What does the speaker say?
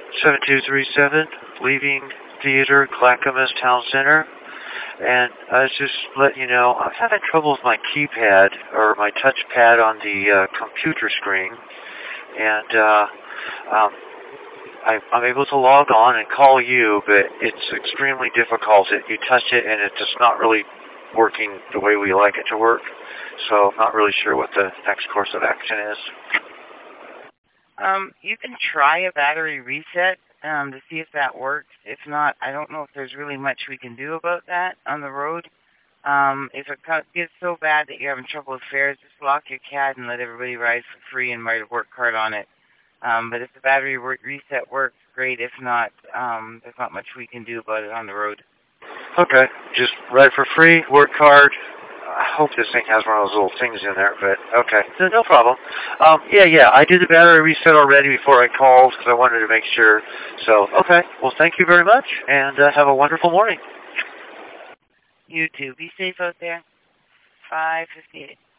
7237, leaving theater, Clackamas Town Center. And I was just letting you know, I'm having trouble with my keypad, or my touchpad on the computer screen. And I'm able to log on and call you, but it's extremely difficult. You touch it, and it's just not really working the way we like it to work. So I'm not really sure what the next course of action is. You can try a battery reset to see if that works. If not, I don't know if there's really much we can do about that on the road. If it gets so bad that you're having trouble with fares, just lock your CAD and let everybody ride for free and write a work card on it. But if the battery reset works, great. If not, there's not much we can do about it on the road. Okay, just ride for free, work card. I hope this thing has one of those little things in there, but okay, no problem. Yeah, I did the battery reset already before I called because I wanted to make sure. So, okay, well, thank you very much, and have a wonderful morning. You too. Be safe out there. 5:58.